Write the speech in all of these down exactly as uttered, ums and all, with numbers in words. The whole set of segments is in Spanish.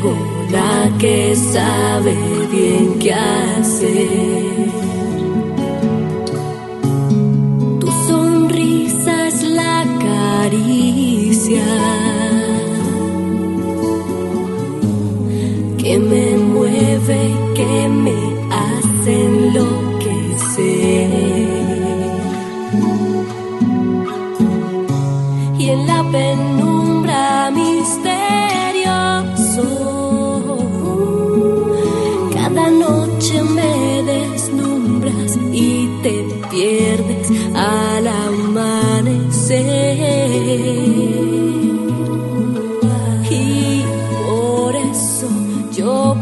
la que sabe bien qué hacer. Tu sonrisa es la caricia que me mueve, que me hace enloquecer. Y en la penumbra misterioso, cada noche me deslumbras y te pierdes al amanecer. Y por eso yo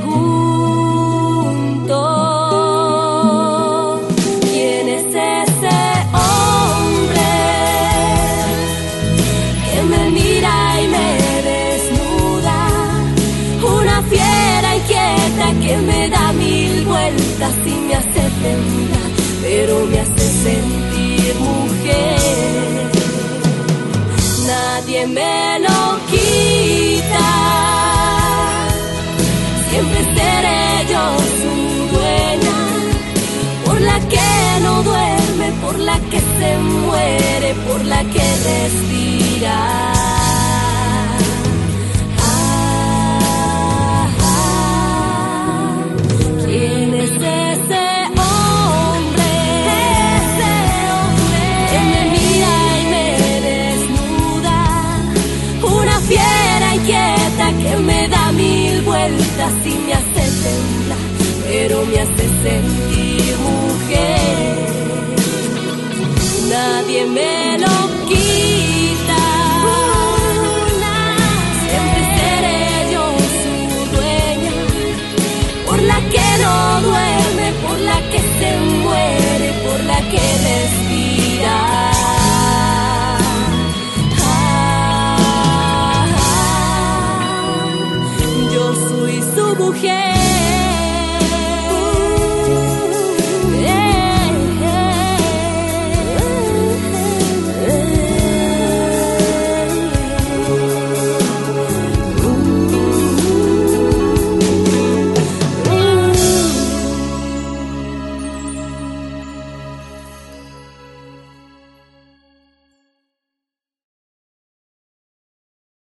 pregunto, ¿quién es ese hombre que me mira y me desnuda? Una fiera inquieta que me da mil vueltas y me hace temblar, pero me hace sentir mujer. Nadie me lo quita, siempre seré yo su dueña, por la que no duerme, por la que se muere, por la que respira. Ah, ah, ¿quién es ese hombre? Ese hombre que me mira y me desnuda, una fiera inquieta que me da mil vueltas y me hace temblar, pero me hace sentir